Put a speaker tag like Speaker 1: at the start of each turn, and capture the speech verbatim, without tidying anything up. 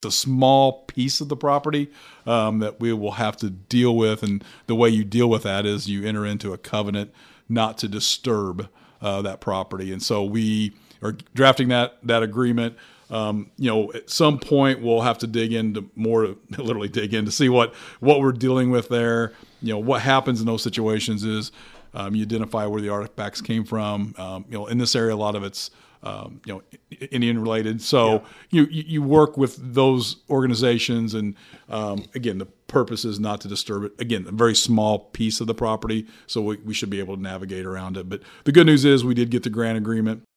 Speaker 1: a small piece of the property um, that we will have to deal with. And the way you deal with that is you enter into a covenant not to disturb uh, that property. And so we are drafting that that agreement. Um, you know, at some point we'll have to dig into more, literally dig in to see what, what we're dealing with there. You know, what happens in those situations is um, you identify where the artifacts came from. Um, you know, in this area, a lot of it's, um, you know, Indian related. So yeah. you, you work with those organizations. And um, again, the purpose is not to disturb it. Again, a very small piece of the property. So we, we should be able to navigate around it. But the good news is we did get the grant agreement.